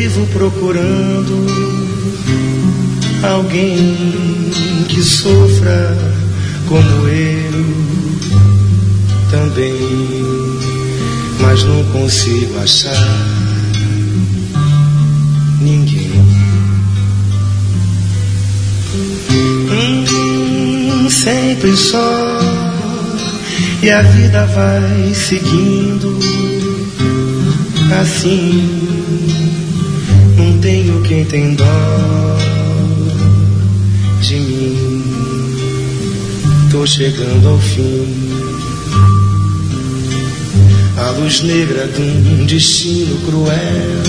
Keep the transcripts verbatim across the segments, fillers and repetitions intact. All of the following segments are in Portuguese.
vivo procurando alguém que sofra como eu também, mas não consigo achar ninguém. Hum, sempre só, e a vida vai seguindo assim. Não tenho quem tem dó de mim. Tô chegando ao fim. A luz negra de um destino cruel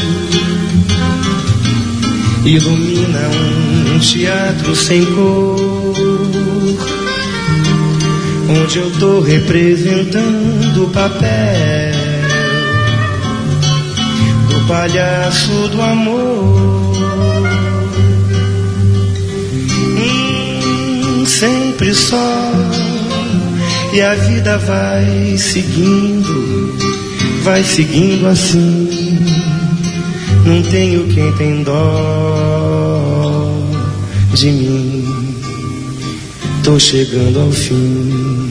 ilumina um teatro sem cor, onde eu tô representando o papel do palhaço do amor. Hum, sempre só, e a vida vai seguindo, vai seguindo assim. Não tenho quem tem dó de mim. Tô chegando ao fim.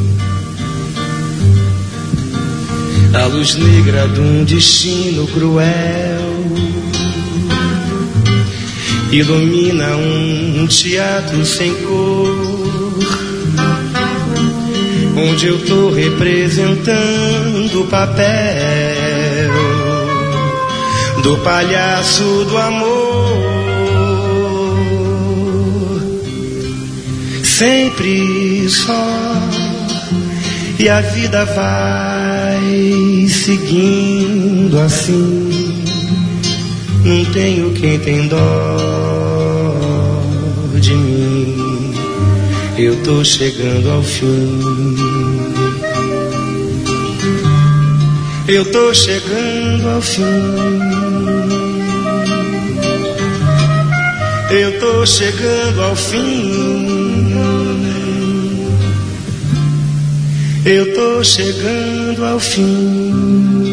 A luz negra de um destino cruel ilumina um teatro sem cor, onde eu tô representando o papel do palhaço do amor. Sempre só, e a vida vai seguindo assim. Não tenho quem tem dó de mim. Eu tô chegando ao fim. Eu tô chegando ao fim. Eu tô chegando ao fim. Eu tô chegando ao fim.